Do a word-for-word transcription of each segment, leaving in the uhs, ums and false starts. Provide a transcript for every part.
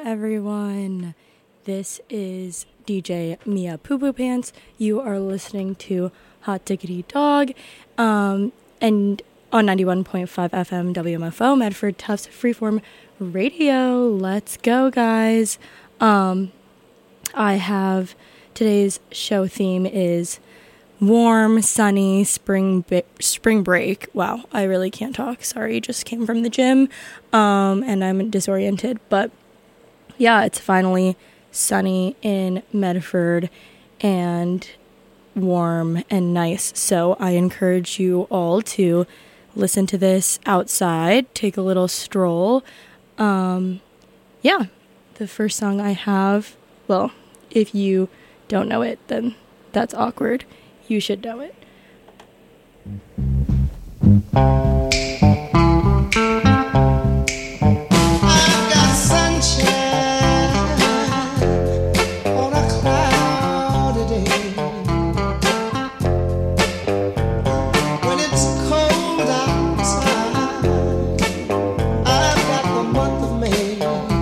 everyone. This is D J Mia Poo Poo Pants. You are listening to Hot Diggity Dog, um, and on ninety-one point five F M W M F O, Medford Tufts Freeform Radio. Let's go, guys. Um, I have today's show theme is warm, sunny, spring ba- spring break. Wow, I really can't talk. Sorry, just came from the gym, um, and I'm disoriented. But yeah, it's finally sunny in Medford and warm and nice. So I encourage you all to listen to this outside, take a little stroll. Um, yeah, the first song I have, well, if you don't know it, then that's awkward. You should know it. I've got sunshine on a cloudy day. When it's cold outside, I've got the month of May.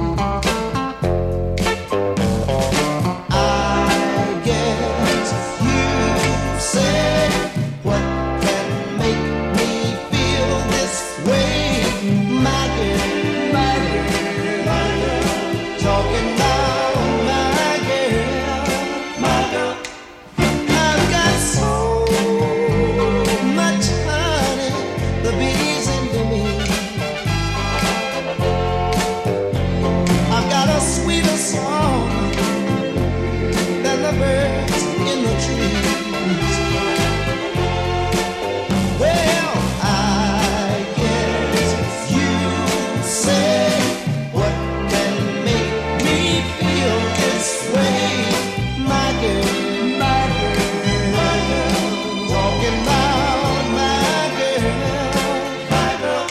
I guess you say what can make me feel this way, my girl, my girl, my girl. Talking about my girl, my girl. I've got so much honey, the bees into me. I've got a sweeter song than the birds in the trees. Well, I guess you say what can make me feel this way, my girl, my girl, my girl. Talking about my girl, my girl.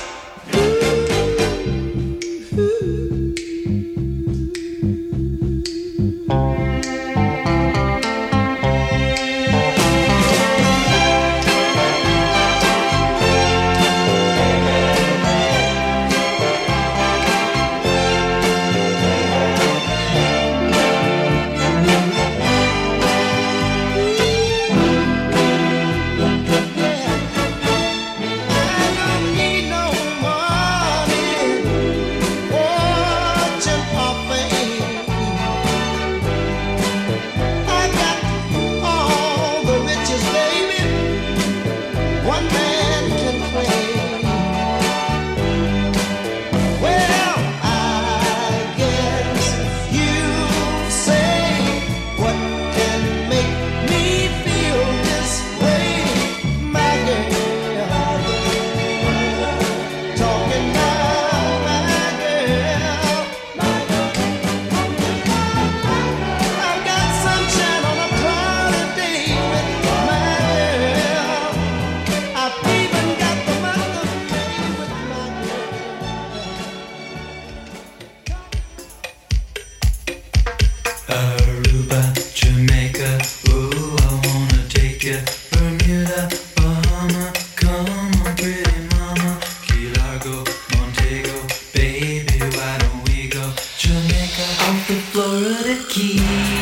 I don't need no money, fortune or fame. I got all the riches, baby, one man can claim. Well, I guess you say what can make me feel this way, my girl. Talking about my girl, my girl. I've got sunshine on a cloudy day with my girl. I've even got the month of May with my Aruba, Jamaica, ooh, I wanna take you. Bermuda, Bahama, come on, pretty mama. Key Largo, Montego, baby, why don't we go? Jamaica, off the Florida Keys.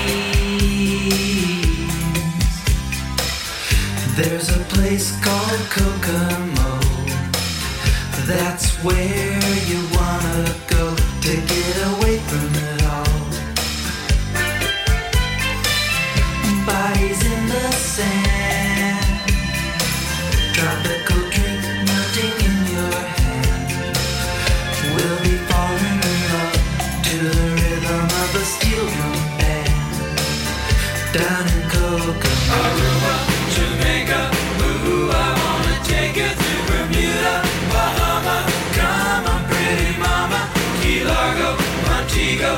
There's a place called Kokomo. That's where you wanna go to get away from it all. Bodies in the sand, tropical drink melting in your hand. We'll be falling in love to the rhythm of a steel drum band. Down in Kokomo, Aruba, Jamaica, ooh, I wanna take you to Bermuda, Bahama. Come on, pretty mama, Key Largo, Montego,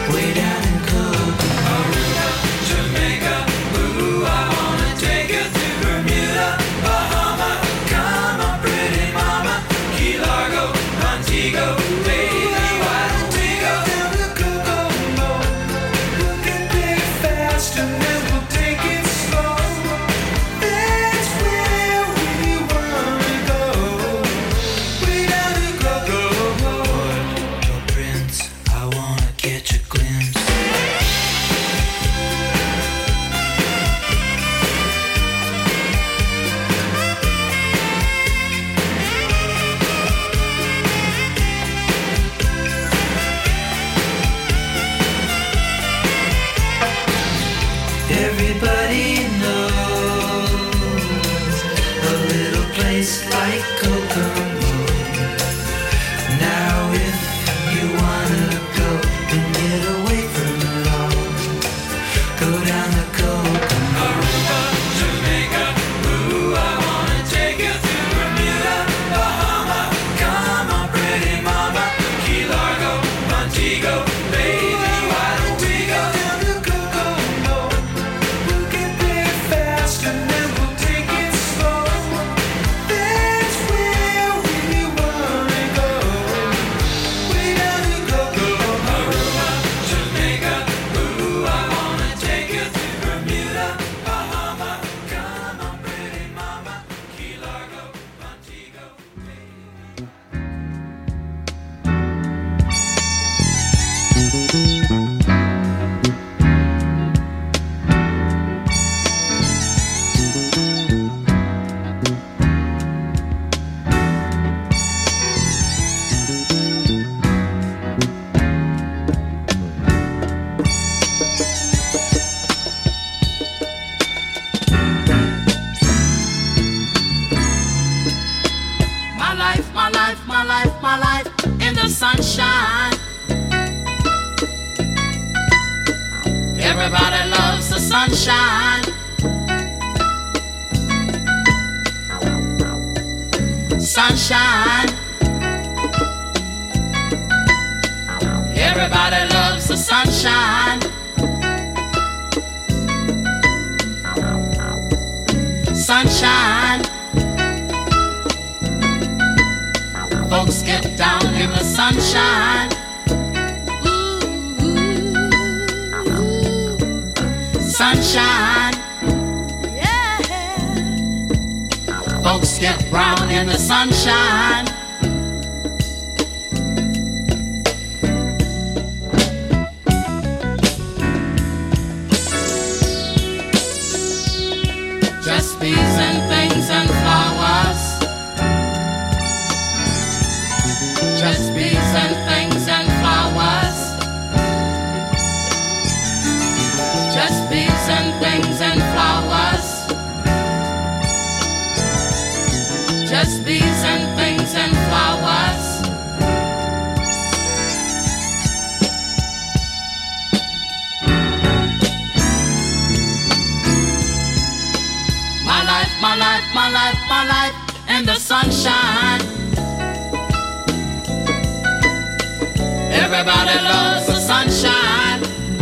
way down in Kokomo. Jamaica, ooh, I wanna take you to Bermuda, Bahama. Come on, pretty mama, Key Largo, Montego, baby, why don't we go down to Kokomo? We can take it fast and then we'll take it slow. That's where we wanna go. Way down to Kokomo. Your prince, I wanna catch a glimpse. Everybody knows a little place like Kokomo. Now if you wanna go and get away from it all, go down to Kokomo. Aruba, Jamaica, ooh, I wanna take you to Bermuda, Bahama. Come on, pretty mama, Key Largo, Montego, baby, why don't we go down to Kokomo? We'll get there fast and then we'll take it slow. That's where we wanna go. Way down to Kokomo. Aruba, Jamaica, ooh, I wanna take you to Bermuda, Bahama. Come on, pretty mama, Key Largo, Montego, My life, my life, my life, my life in the sunshine. Everybody loves the sunshine. Sunshine. Everybody loves the sunshine. Sunshine. Folks get down in the sunshine. Sunshine. Folks get brown in the sunshine. Just bees and things and flowers. Just bees and things and flowers. Just bees and things and flowers. Just bees and things and flowers. My life, my life, my life, my life in the sunshine. Everybody loves the sunshine.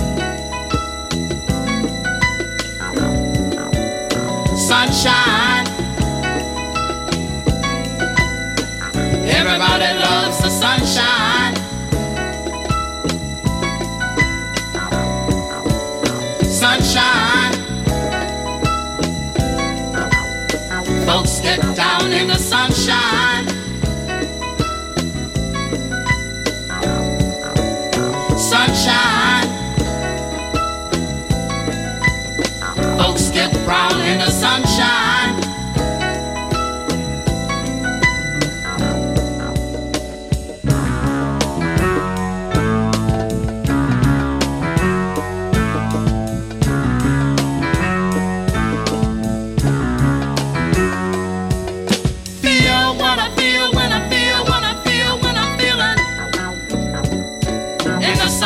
Sunshine. Everybody loves the sunshine. Sunshine. Folks get down in the sunshine. Sunshine. Folks get brown in the sunshine. Feel what I feel when I feel what I feel when I'm feeling in the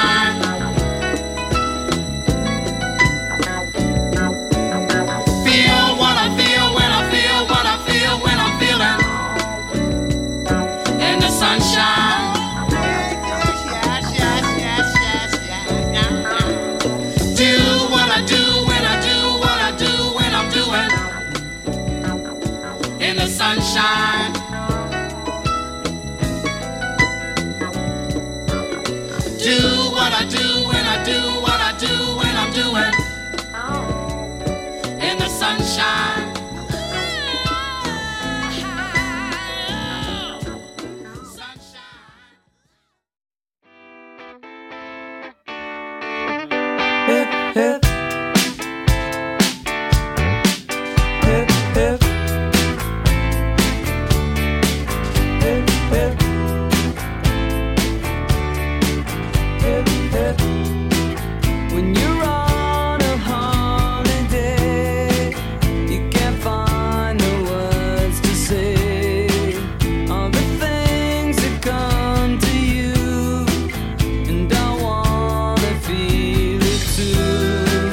sunshine. Feel hip. Hip, hip. Hip, hip. Hip, hip. When you're on a holiday, you can't find the words to say all the things that come to you, and I wanna feel it too.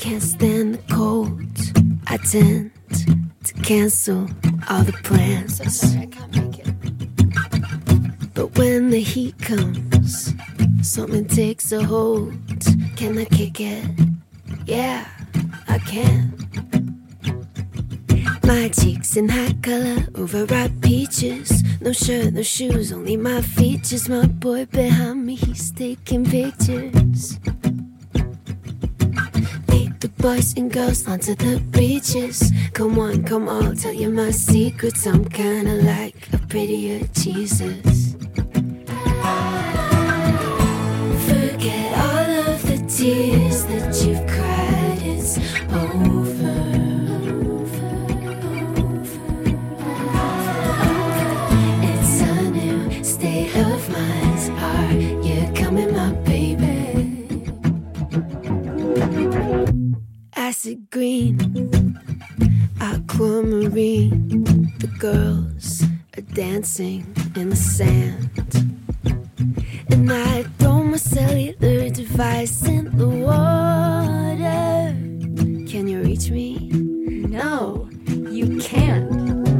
can't stand the cold. I tend to cancel all the plans. So sorry, I can't make it. But when the heat comes, something takes a hold. Can I kick it? Yeah, I can. My cheeks in hot color, overripe peaches. No shirt, no shoes, only my features. My boy behind me, he's taking pictures. Lead the boys and girls onto the beaches. Come on, come on, tell you my secrets. I'm kinda like a prettier Jesus. Forget all of the tears that you've cried, it's over. It's a new state of mind. Are you coming, my baby? Acid green, aquamarine. The girls are dancing in the sand. And I throw my cellular device in the water. Can you reach me? No, you can't.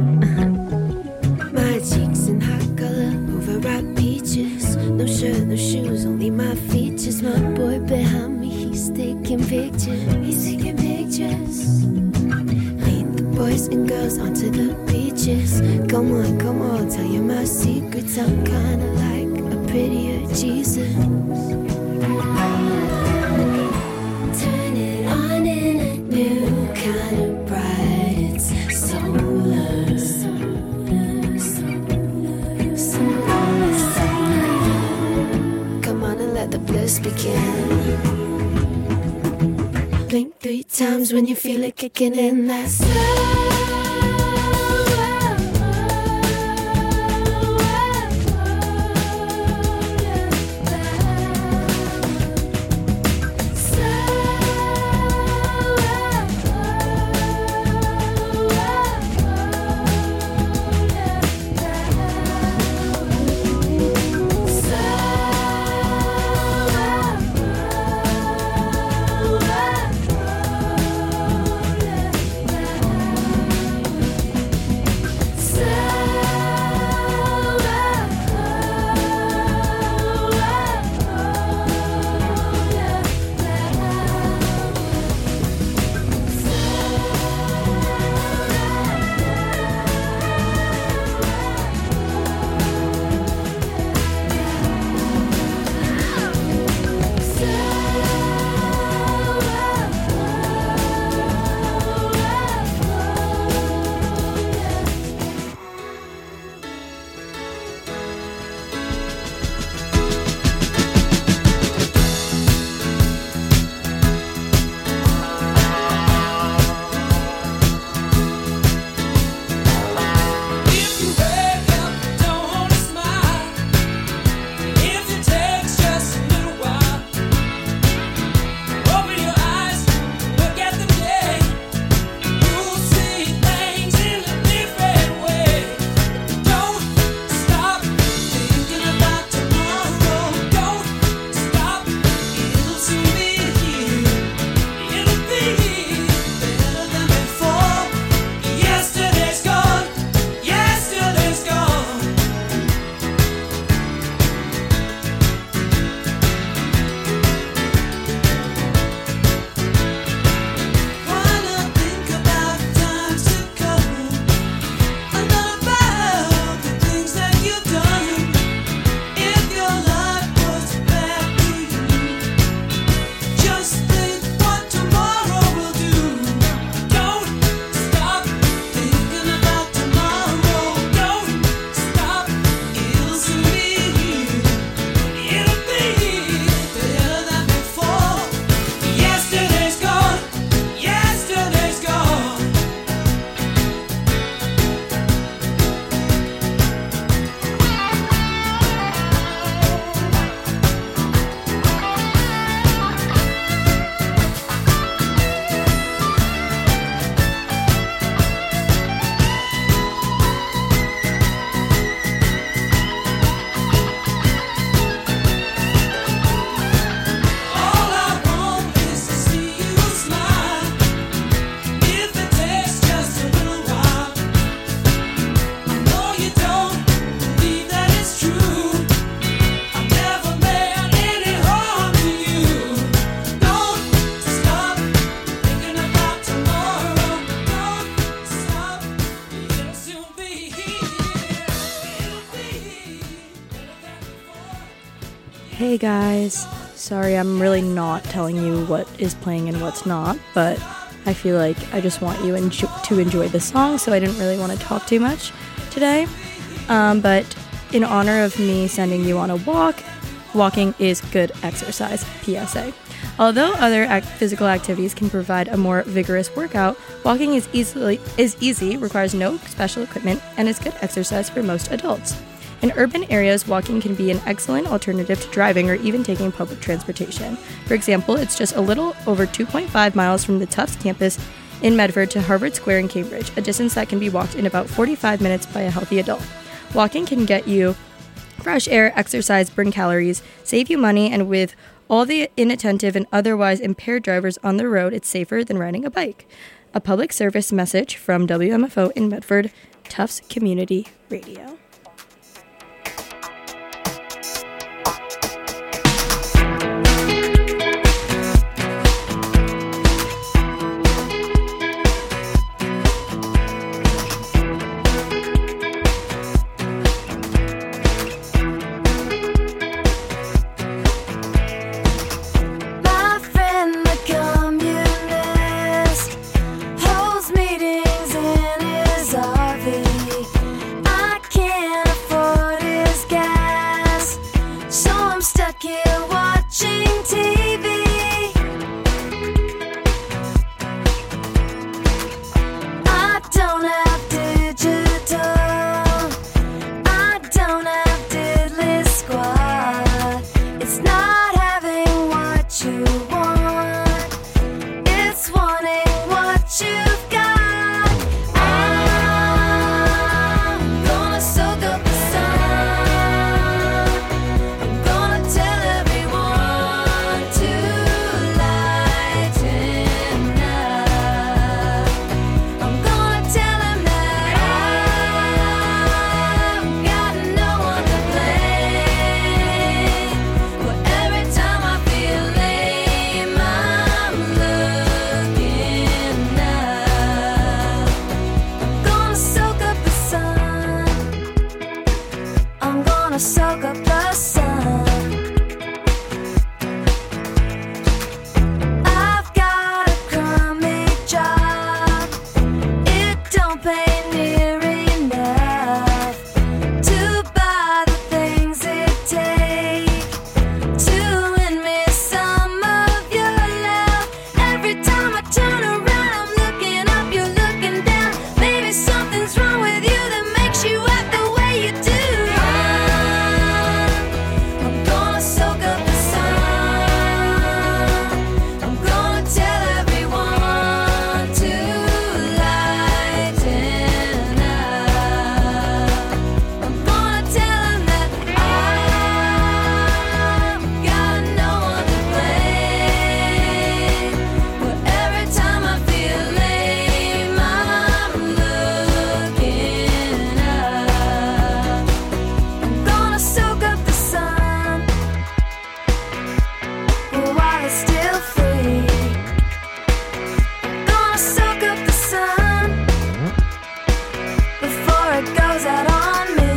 My cheeks in hot color, overripe peaches. No shirt, no shoes, only my features. My boy behind me, he's taking pictures. He's taking pictures. Lead the boys and girls onto the beaches. Come on, come on, tell you my secrets. I'm kinda like a prettier Jesus. Turn it on in a new kind of bright. It's solar. Solar, solar, solar, solar. Come on and let the bliss begin. Blink three times when you feel it kicking in. That's slow. Hey guys, sorry I'm really not telling you what is playing and what's not, but I feel like I just want you enjo- to enjoy the song, so I didn't really want to talk too much today. Um, but in honor of me sending you on a walk, walking is good exercise, P S A. Although other act- physical activities can provide a more vigorous workout, walking is easily is easy, requires no special equipment, and is good exercise for most adults. In urban areas, walking can be an excellent alternative to driving or even taking public transportation. For example, it's just a little over two point five miles from the Tufts campus in Medford to Harvard Square in Cambridge, a distance that can be walked in about forty-five minutes by a healthy adult. Walking can get you fresh air, exercise, burn calories, save you money, and with all the inattentive and otherwise impaired drivers on the road, it's safer than riding a bike. A public service message from W M F O in Medford, Tufts Community Radio. My friend, the communist, holds meetings in his R V. I can't afford his gas, so I'm stuck here watching T V. I don't have digital, I don't have diddly squad. It's not having what you want, it's wanting what you've got. I'm gonna soak up the sun, I'm gonna tell everyone to lighten up. I'm gonna tell him that I've got no one to blame. But every time I feel lame, I'm looking up. I'm gonna soak up the sun, I'm gonna soak up the sun. I've got a crummy job, it don't pay near enough to buy the things it takes to win me some of your love. Every time I turn around, I'm looking up, you're looking down. Maybe something's wrong with you that makes you act the way you do. I'm gonna soak up the sun, I'm gonna tell everyone to lighten up. I'm gonna tell them that I've got no one to blame. But every time I feel lame, I'm looking up. I'm gonna soak up the sun, while it's still free. Gonna soak up the sun before it goes out on me.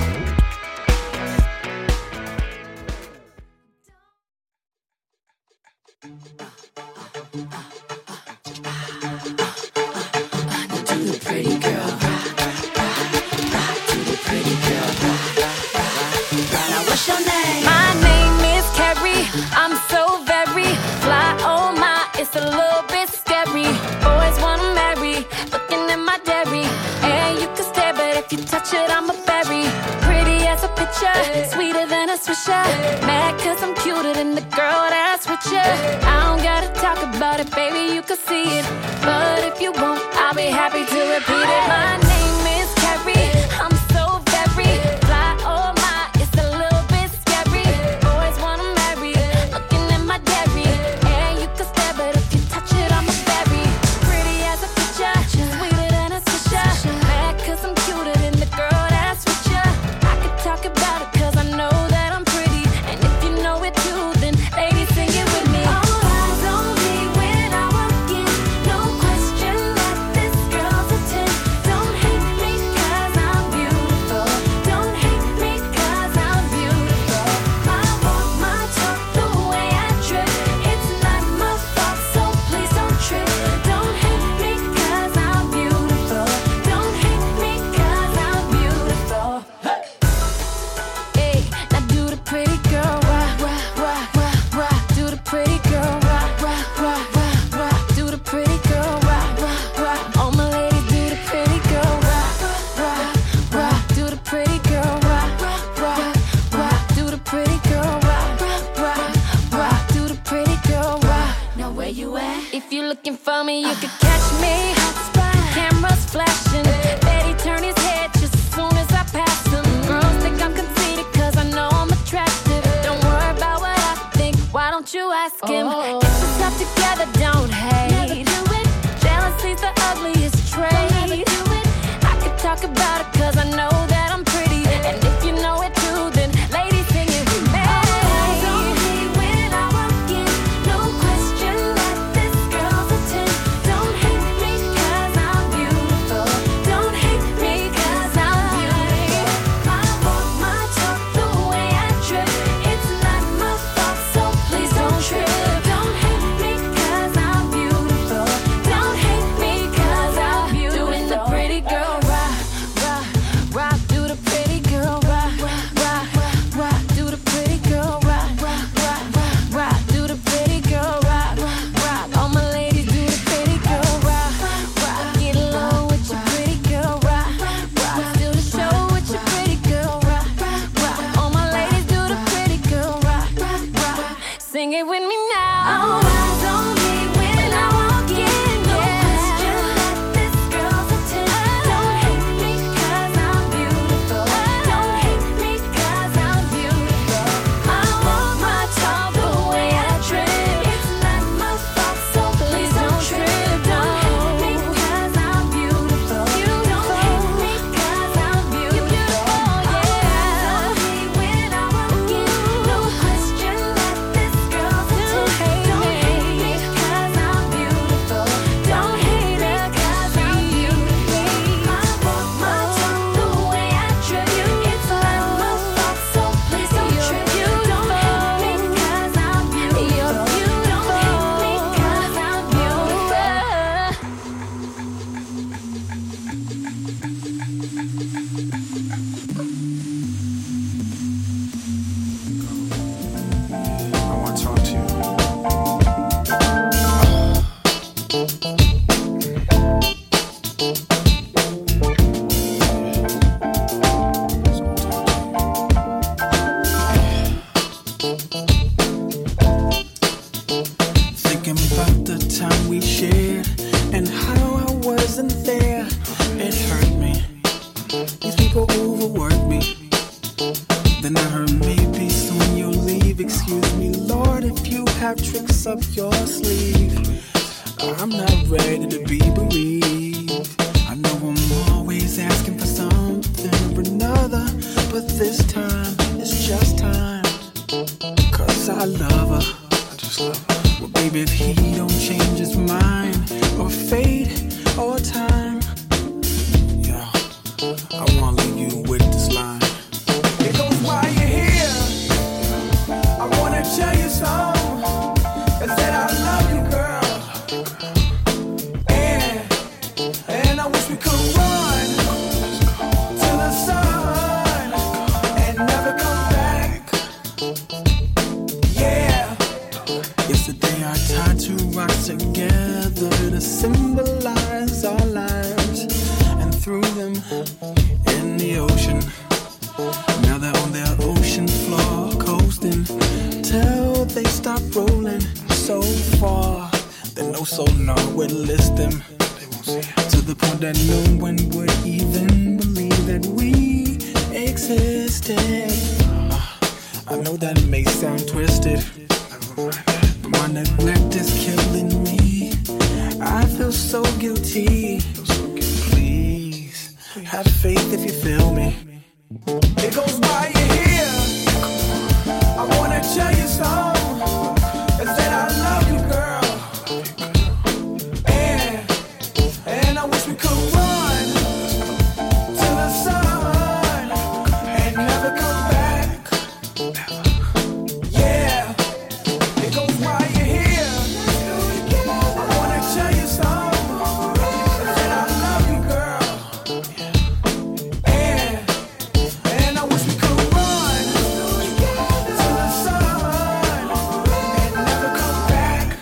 My name is Carrie, I'm so very fly, oh my, it's a little bit scary. Boys wanna marry, looking at my dairy. And you can stare, but if you touch it, I'm a berry. Pretty as a picture, sweeter than a swisher. Mad cause I'm cuter than the girl that's with you. I don't gotta talk about it, baby, you can see it. But if you won't, I'll be happy to repeat it. My name is Carrie, I'm so very fly, oh my, it's a little bit scary. Boys wanna marry, looking at my dairy. And you can stare, but if you touch it, I'm a berry. Pretty as a picture, sweeter than a swisher. Mad cause I'm cuter than the girl that's with you. I could talk about it cause I know that I'm pretty. And if you know it too, then ladies sing it with me. All eyes on me when I walk in, no question that this girl's a ten. Don't you at? If you're looking for me, you could catch me. Cameras flashing, Betty turn his head just as soon as I pass him. Girls think I'm conceited cause I know I'm attractive. Don't worry about what I think, why don't you ask him? Get yourself together, don't hate. Never do it. Jealousy's the ugliest trait. Never do it. I could talk about it cause I know that I'm pretty. And if you know it too, then ladies sing it with me. Eyes on me when I walk in, no question that this girl's a ten. Don't hate me cause I'm beautiful. Don't hate me cause I'm beautiful. I walk my talk the way I trip. It's not my fault, so please don't trip. Don't hate me cause I'm beautiful. Don't hate me cause I'm beautiful. Doing the pretty girl rock, rock, rock. Do the pretty girl rock, rock, rock. Do the pretty girl rock, rock, rock. Do the pretty girl rock, rock. All my ladies do the pretty girl rock, rock. Get low with your pretty girl rock, rock. Steal the show with your pretty girl rock, rock. All my ladies do the pretty girl rock, rock. Sing it with me now. All eyes on me when I walk in. No question that this girl's a ten. Don't hate me cause I'm beautiful. Don't hate me cause I'm beautiful. I walk my talk the way I trip. It's not my fault, so please don't trip. Don't hate me cause I'm beautiful. You don't hate me cause I'm beautiful. Yeah. Don't hate when I walk in. No question that this girl's a ten. Don't hate me cause I'm beautiful. Don't hate me cause I'm beautiful. I walk my talk the way I trip. It's not my fault, so please don't trip. You don't hate me cause I'm beautiful. You don't hate me cause I'm beautiful. I want to talk to you. Thinking about the time we shared and how I wasn't there. It hurt me. These people overwork me. Then I heard maybe soon you'll leave. Excuse me, Lord, if you have tricks up your sleeve. I'm not ready to be bereaved. I know I'm always asking for something or another, but this time it's just time. Cause I love her. I just love her. Well, baby, if he don't change his mind, or fate, or time, yeah, I wanna leave you with this line. It goes while you're here. I wanna tell you something. I said I love you, girl. And, and I wish we could run to the sun and never come back. Yeah. Yesterday our tattoo rocks together to symbolize our lives, and threw them in the ocean. Now they're on their ocean floor coasting till they stop rolling so far that no sonar would list them. To the point that no one would even believe that we existed. I know that may sound twisted, but my neglect is killing me. I feel so guilty. Please, have faith if you feel me. It goes by you're here. I wanna tell you something. I said I love you, girl. And, and I wish we could run to the sun and never come back. Yeah. It goes by you're here. I wanna tell you something. I said I love you, girl. And, and I wish we could run to the sun and never come back.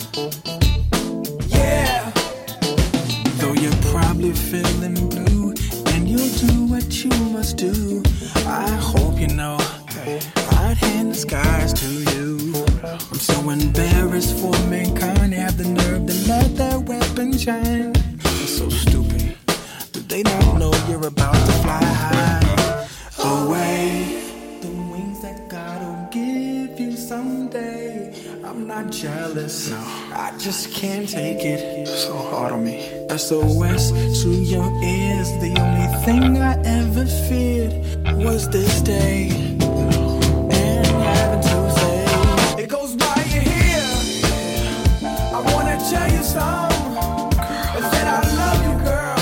Yeah. Though you're probably feeling blue and you'll do what you must do, I hope you know I'd hand the skies to you. I'm so embarrassed for mankind. the nerve to let their weapon shine. It's so stupid. Do they not know you're about to fly high? Away. The wings that God will give you someday. I'm not jealous. No. I just can't take it. So hard on me. S O S to your ears. The only thing I ever feared was this day. And having to say, it goes while you're here. I wanna tell you something. That I love you, girl.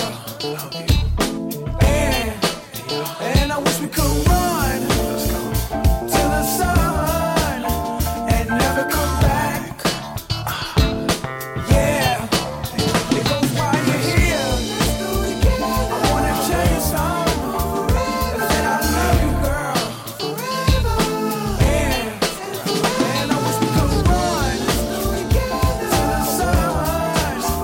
And, and I wish we could run to the sun and never come back. Yeah, it goes while you're here. I wanna tell you something. That I love you, girl. And, and I wish we could run to the sun.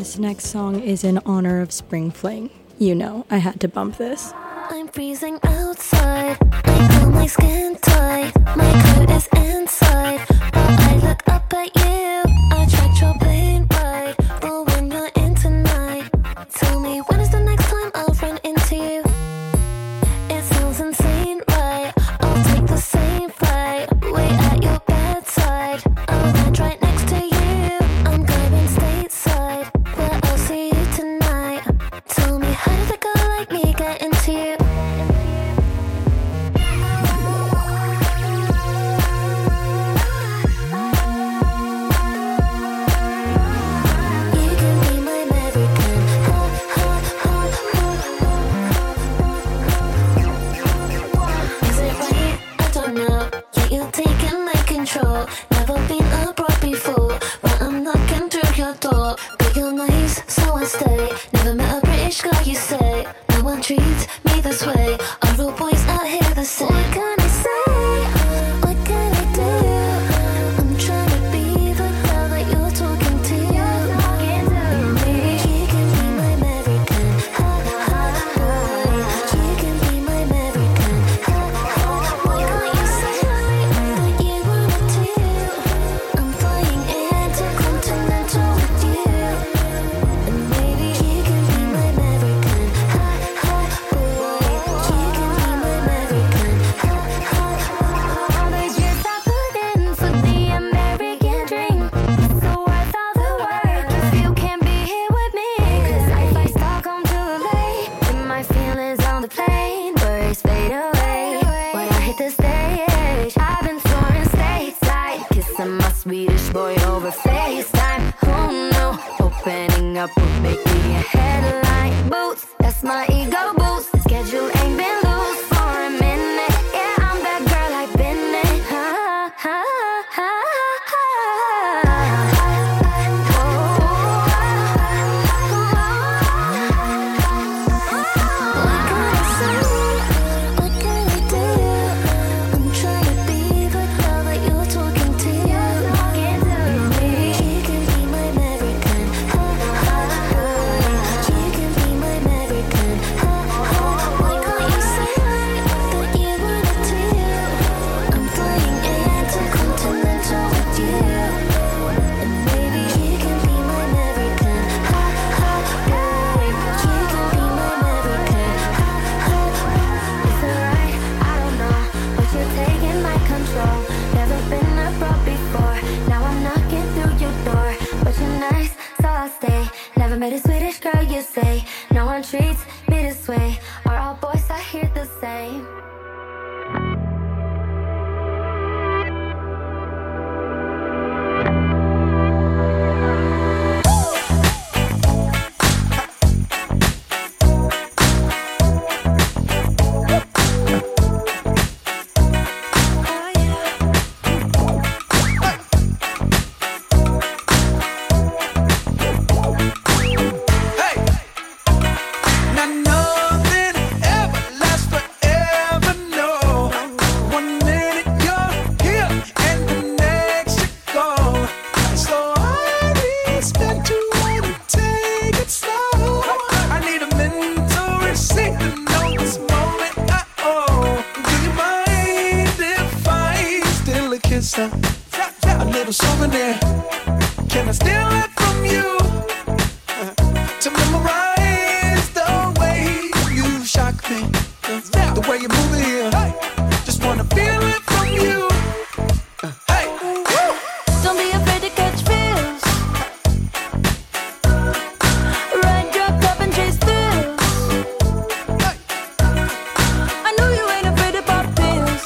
This next song is in honor of Spring Fling. You know, I had to bump this. I'm freezing outside. I feel my skin tight. My coat is inside. But I look up at you. I tracked your plane ride. But when you're in tonight, tell me when is the next time I'll run into you? It sounds insane, right? I'll take the same flight. Wait at your bedside. I'll land right next to you. I'm going stateside. Where I'll see you tonight. Tell me how did a girl like me get into you? Never been abroad before, but I'm knocking through your door. But you're nice, so I stay. Never met a British guy, you say. No one treats me this way. Are all boys out here the same? What can I say? What can I do? I'm trying to be the girl that you're talking to. Maybe you can be my American. Ha, ha, ha. You can be my American. Ha, ha. Why can't you say that you wanna do? I'm flying intercontinental with you. And maybe you can be my American. Ha, ha, boy. You can be my American. Ha, ha. All the years I put in for the American dream, so worth all the work if you can't be here with me. 'Cause if I start home too late, then my feelings on the plane, worries fade away. When I hit the stage, I've been soaring stateside, kissing my Swedish boy over FaceTime. Oh no, opening up would make me a headline. Boots, that's my ego boost. Schedule ain't been loose for a minute. Yeah, I'm that girl I've been in. Ha, ha, ha, ha. What can I say? What can I do? I'm trying to be the girl that you're talking to. Maybe you can be my American. Ha, ha, ha. You can be my American. Ha, ha. Why can't you say that you wanna do? I'm flying intercontinental with you. And maybe you can be my American. Ha, ha, boy. You can be my American. Ha, ha. It's alright, I don't know, but you're taking my control. Never been abroad before. Now I'm knocking through your door. But you're nice, so I'll stay. Never met a Swedish girl, you say. No one treats me this way. Are all boys out here the same? Hey! Now nothing ever lasts forever, no. One minute you're here and the next you're gone. So I expect you to take it slow. I need a mental receipt to know this moment I own. Do you mind if I steal a kiss? A a little souvenir. Can I steal it from you? To memorize the way you shock me, the way you move it here. Just wanna feel it from you. Hey, woo! Don't be afraid to catch feels. Ride your cup and chase thrills. I know you ain't afraid to pop pills.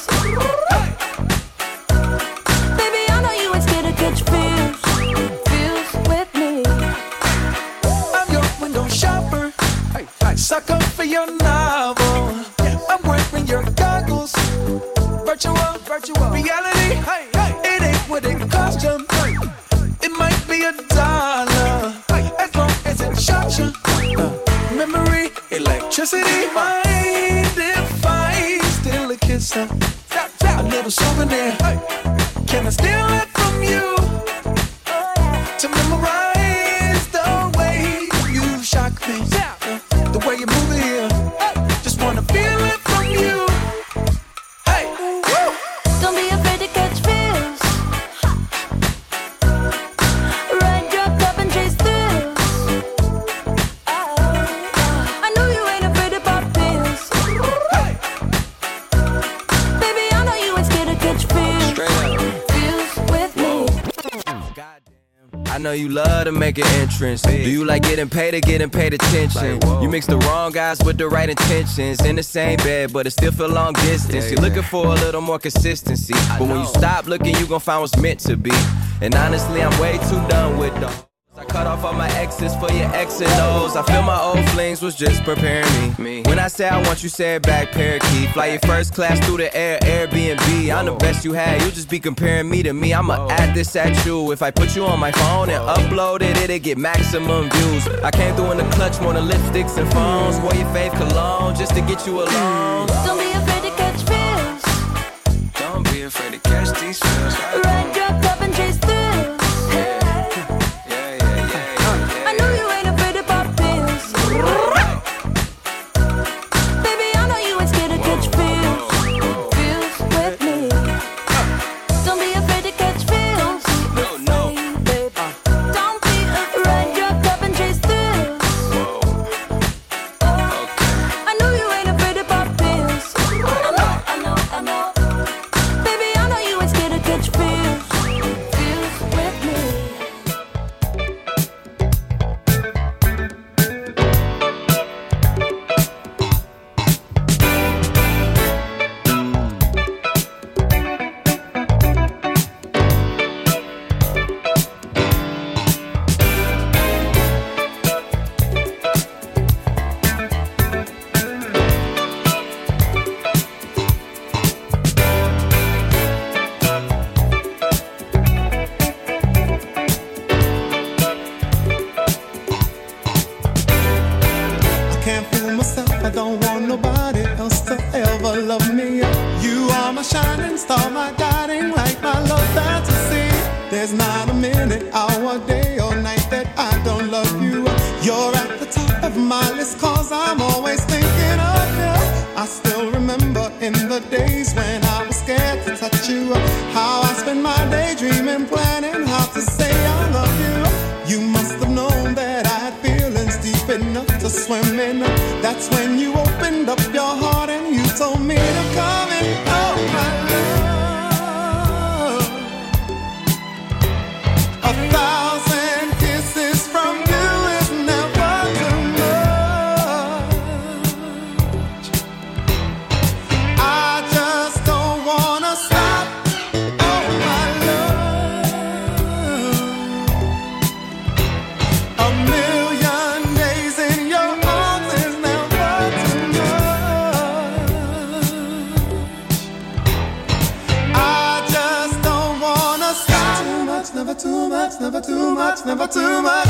Baby, I know you ain't scared to catch feels. Feels with me. I'm your window shopper, sucker for your novel. I'm wearing your goggles, virtual, virtual reality. It ain't what it cost you. It might be a dollar, as long as it shocks you. Uh, memory, electricity. Mind if I steal a kiss? Uh, a little souvenir. Can I steal it from you? To memorize the way you move it here. Just wanna feel it from you. Hey, woo! Don't be afraid to catch feels. Ride your cup and chase thrills. I know you ain't afraid of pop pills. Hey, Baby, I know you ain't scared to catch feels. straight up. Feels with me. I know you love to make an entrance. Do you like getting paid or getting paid attention? You mix the wrong guys with the right intentions. In the same bed, but it still feel long distance. You're looking for a little more consistency. But when you stop looking, you gon' find what's meant to be. And honestly, I'm way too done with the I cut off all my exes for your X and O's. I feel my old flings was just preparing me. When I say I want you, say it back, parakeet. Fly your first class through the air, Airbnb. I'm the best you had, you just be comparing me to me. I'ma add this at you. If I put you on my phone and upload it, it'll get maximum views. I came through in the clutch more than lipsticks and phones. Wore your fave cologne just to get you alone. Don't be afraid to catch feels. Don't be afraid to catch these feels. Ride your cup and chase thrills. I know you ain't afraid of pop pills. Baby, I know you ain't scared to catch feels. Feels with me. Don't be afraid to catch feels. No, no. Don't be afraid. Ride your cup and chase thrills. I know you ain't afraid of pop pills. I know, I know, I know. Baby, I know you ain't scared to catch feels. Feels with me. I can't fool myself, I don't want nobody else to ever love me. You are my shining star, my guiding light, my love fantasy. There's not a minute, hour, day or night that I don't love you. You're at the top of my list cause I'm always thinking of you. I still remember in the days when I was scared to touch you, how I spent my day dreaming, planning how to say I love you. You must have known that I had feelings deep enough to swim in. That's when you opened up your heart and you told me to come in. Oh my love, a thousand kisses from you is never too much. I just don't wanna stop. Oh my love, a million days in your arms is never too much. I just don't wanna stop. Too much, never too much, never too much, never too much.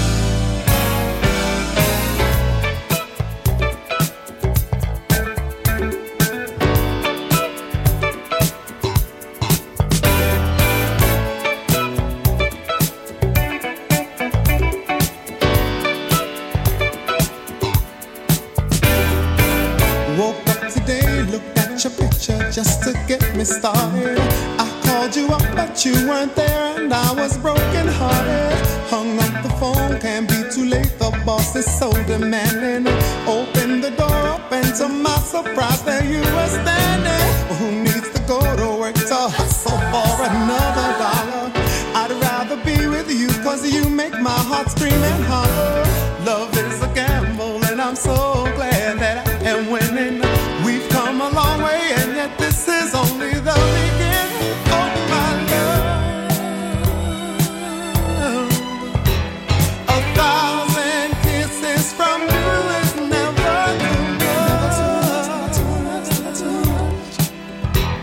Woke up today, looked at your picture just to get me started. I called you up, but you weren't there, and I was broken hearted. Hung up the phone, can't be too late. The boss is so demanding. Opened the door up, and to my surprise, there you were standing. Who needs to go to work to hustle for another dollar? I'd rather be with you, cause you make my heart scream and holler. Love is a gamble, and I'm so glad that I am winning. We've come a long way, and yet this is only the beginning. Oh my love, a thousand kisses from you is never too much.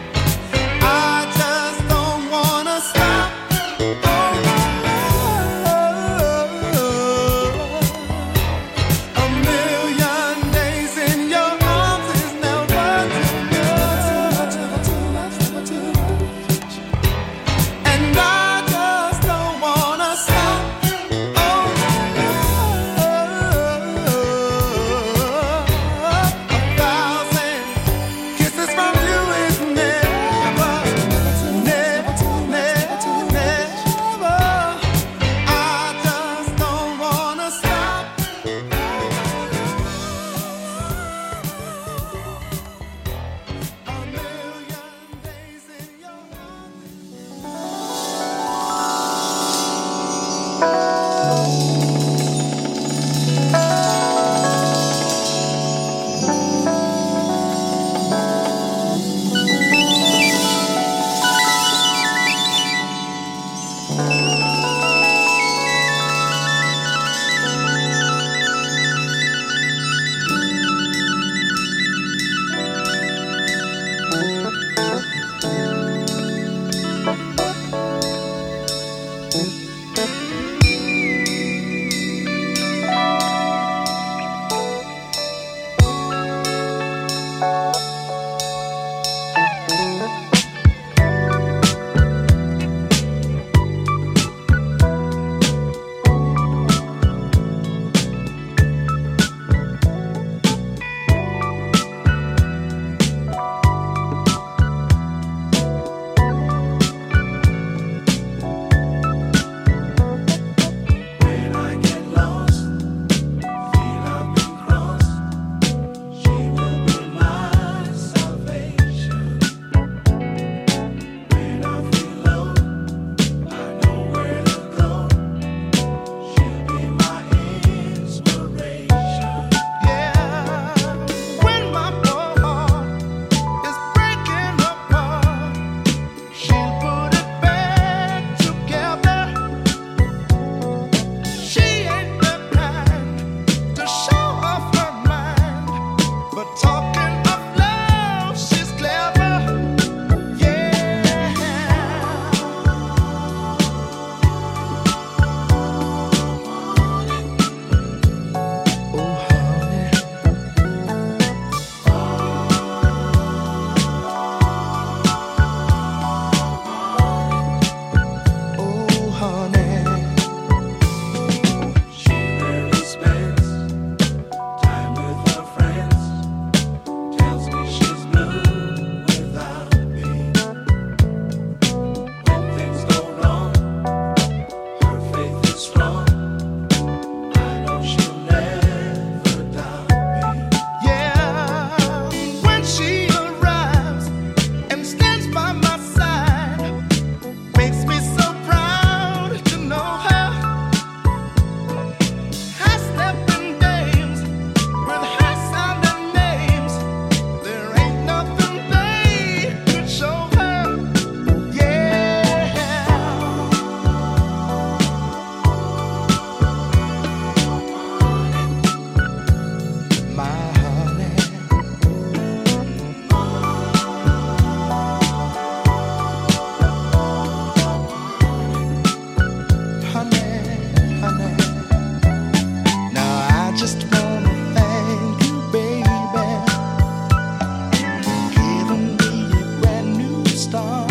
start.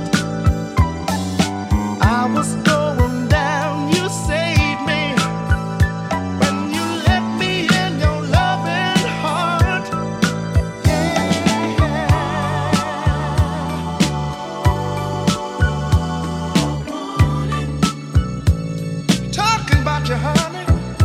I was going down, you saved me when you let me in your loving heart. Yeah. Talking about you, honey.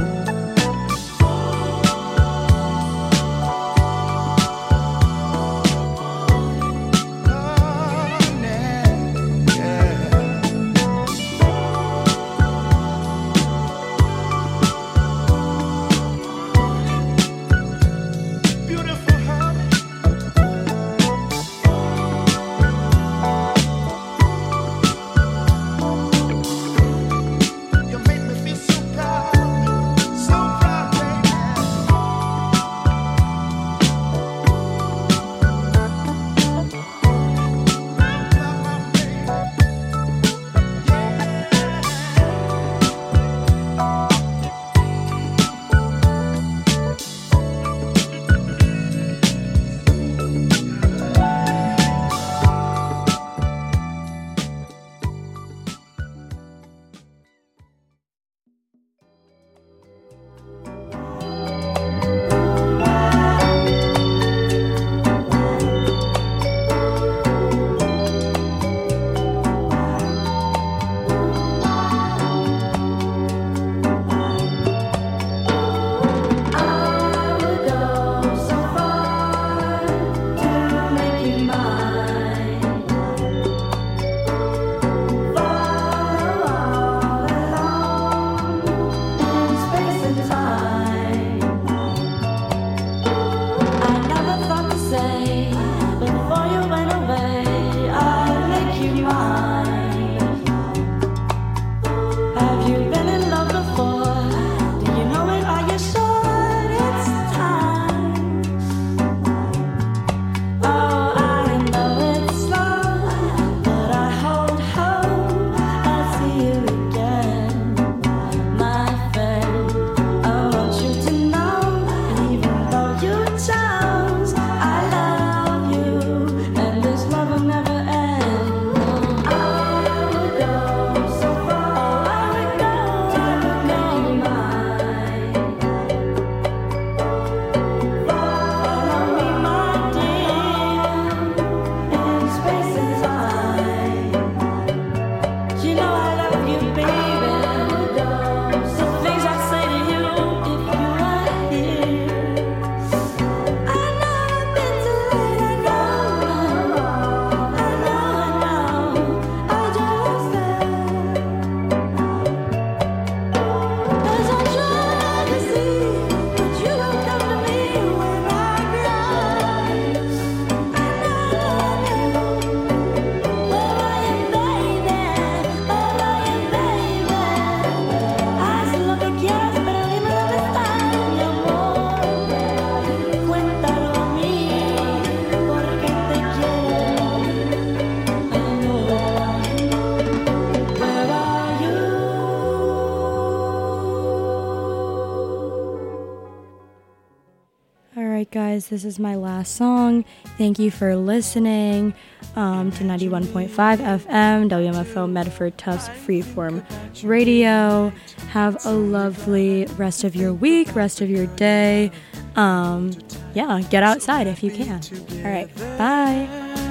Guys, this is my last song. Thank you for listening um, to ninety-one point five F M, W M F O Medford Tufts Freeform Radio. Have a lovely rest of your week, rest of your day. Um, yeah, get outside if you can. All right, bye.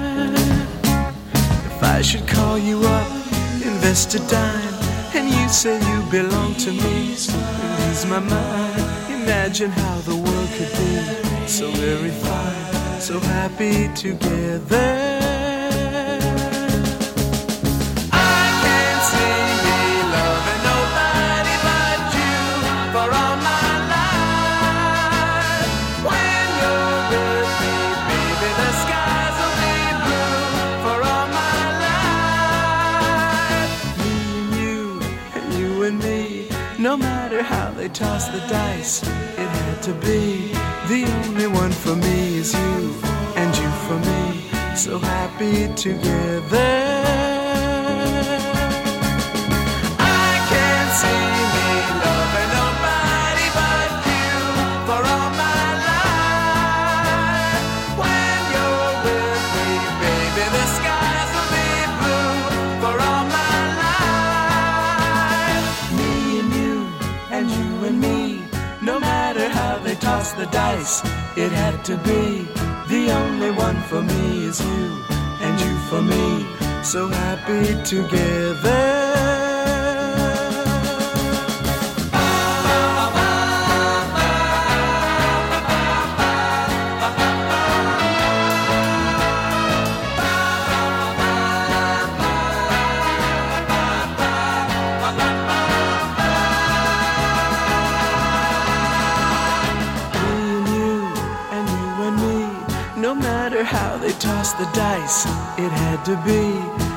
If I should call you up, invest a dime, and you say you belong to me, so lose my mind. Imagine how the world could be so very fine, so happy together. I can't see me loving nobody but you for all my life. When you're with me, baby, the skies will be blue for all my life. Me and you, and you and me, no matter how they toss the dice, it had to be. The only one for me is you, and you for me, so happy together. I can't see me loving nobody but you for all my life. When you're with me, baby, the skies the dice, it had to be. The only one for me is you, and you for me, so happy together. How they tossed the dice, it had to be.